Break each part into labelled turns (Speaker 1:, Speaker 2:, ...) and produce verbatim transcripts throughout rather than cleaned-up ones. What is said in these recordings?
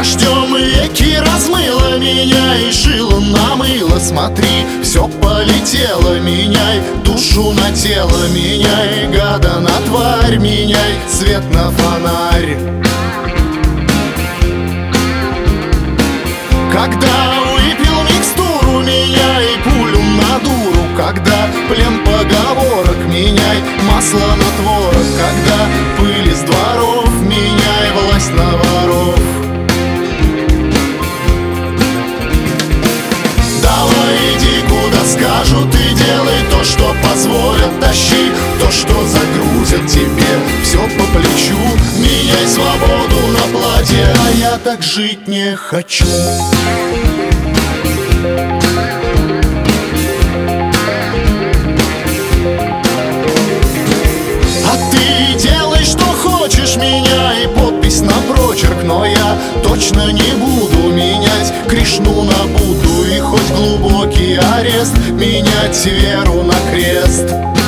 Speaker 1: Дождем веки размыло меня и шило намыло. Смотри, все полетело, меняй душу на тело, меняй гада на тварь, меняй свет на фонарь. Когда выпил микстуру, меняй пулю на дуру. Когда плен поговорок, меняй масло на творог. Когда пыль из дворов, меняй власть на воров. Давай иди куда скажут и делай то, что позволят. Тащи то, что загрузят тебе все по плечу. Меняй свободу на платье, а я так жить не хочу. Меняй подпись на прочерк, но я точно не буду менять Кришну на Будду и хоть глубокий арест менять веру на крест.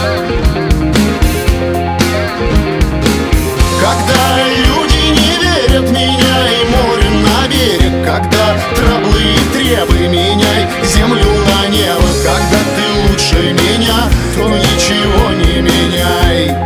Speaker 1: Когда люди не верят, меняй море на берег. Когда траблы и требы, меняй землю на небо. Когда ты лучше меня, то ничего не меняй.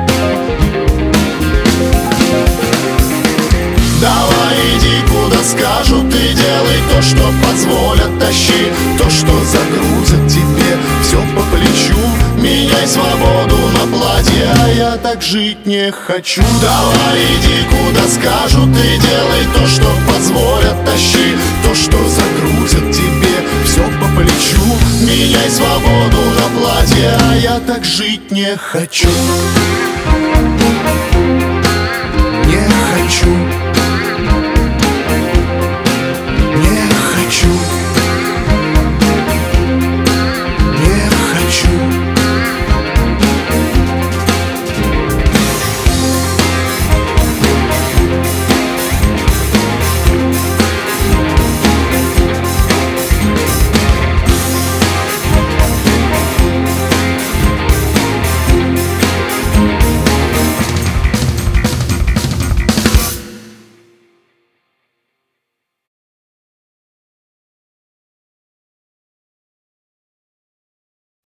Speaker 1: Давай иди куда скажут и делай то, что позволят. Тащи то, что загрузят тебе все по плечу. Меняй свободу на платье, а я так жить не хочу. Давай иди куда скажут и делай то, что позволят. Тащи то, что загрузят тебе все по плечу. Меняй свободу на платье, а я так жить не хочу.